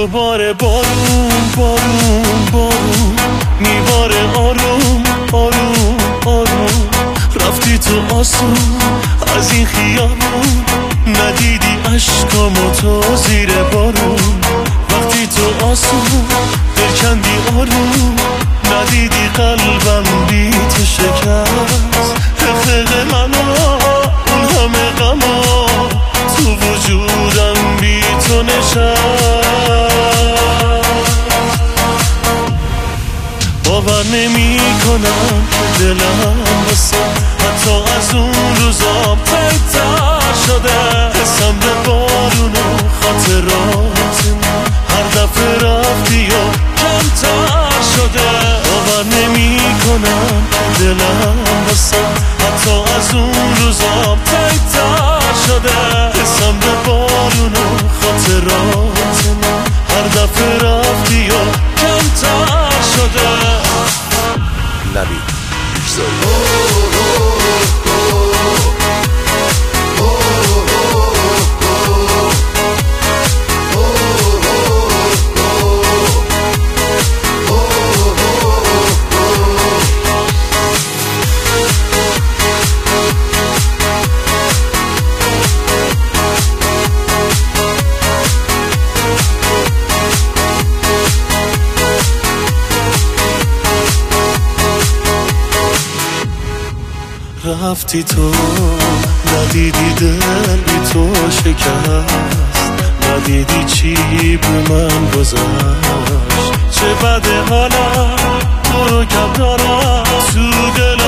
دوباره بارون بارون بارون میباره آروم آروم آروم. رفتی تو آسون از این خیابون، ندیدی عشقامو تو زیر بارون. وقتی تو آسون دل کندی آروم، ندیدی قلبم بی تو شکست. حقیق منو اون همه غما تو وجودم بی تو نشست. باور نمی کنم که دلم واسه حتی از اون روزا تایتر شده. حسم به بارون و خاطرات هر دفعه رفتی و کمتر شده. باور نمی کنم که دلم واسه حتی از اون روزا تایتر شده. حسم به بارون و خاطرات هر دفعه رفتی و کمتر شده. نبی رفتی تو ندیدی دل بی تو شکست، ندیدی چی به من گذشت. چه بده حالا تو رو کم دارم تو دل